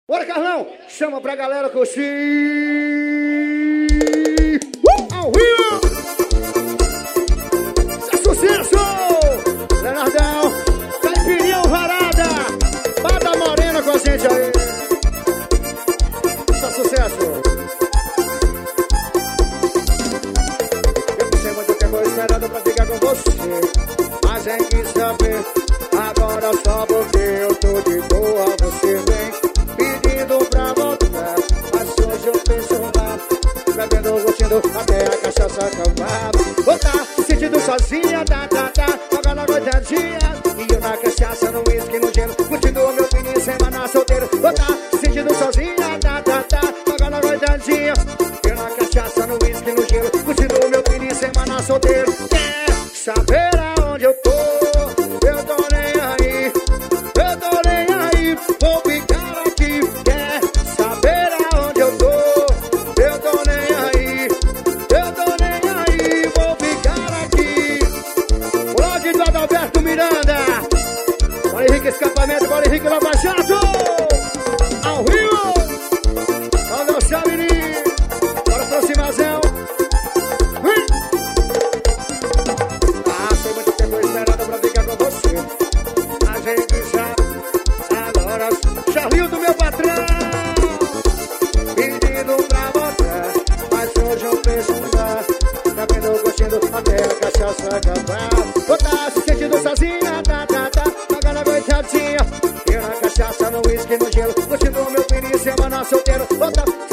Bora, Carlão! Chama pra galera curtir! Ao vivo! Isso é sucesso! Leonardão, Caipirinha Varada, Bada Morena com a gente aí! Isso é sucesso! Eu sei muito tempo esperando pra ficar com você, mas nem quis saber. Agora só porque eu tô de boa, você vem pedindo pra voltar. Mas hoje eu penso mal, bebendo, curtindo até a cachaça acabar. Vou tá sentindo sozinha, jogando a coitadinha. E eu na cachaça, no uísque, no gelo, curtindo o meu fim de semana solteiro. Vou tá sentindo sozinha, jogando a coitadinha. E eu na cachaça, no uísque, no gelo, curtindo o meu fim de semana solteiro. Quer saber aonde eu tô? Eu tô nem aí, vou ficar aqui. Quer saber aonde eu tô? Eu tô nem aí, vou ficar aqui. Blog do Adalberto Miranda, Bora Henrique Escapamento, Bora Henrique Lava Jato, ao Rio, olha o Xavini, bora aproximação. Passei muito tempo esperando pra ficar com você, a gente sabe. Agora, Charlinho do meu patrão, pedindo pra voltar. Mas hoje eu penso mudar, tá vendo, curtindo até a cachaça acabar. Vou tá se sentindo sozinha, jogando a coitadinha. Eu na cachaça, no uísque, no gelo, curtindo o meu fim de semana solteiro. Vou tá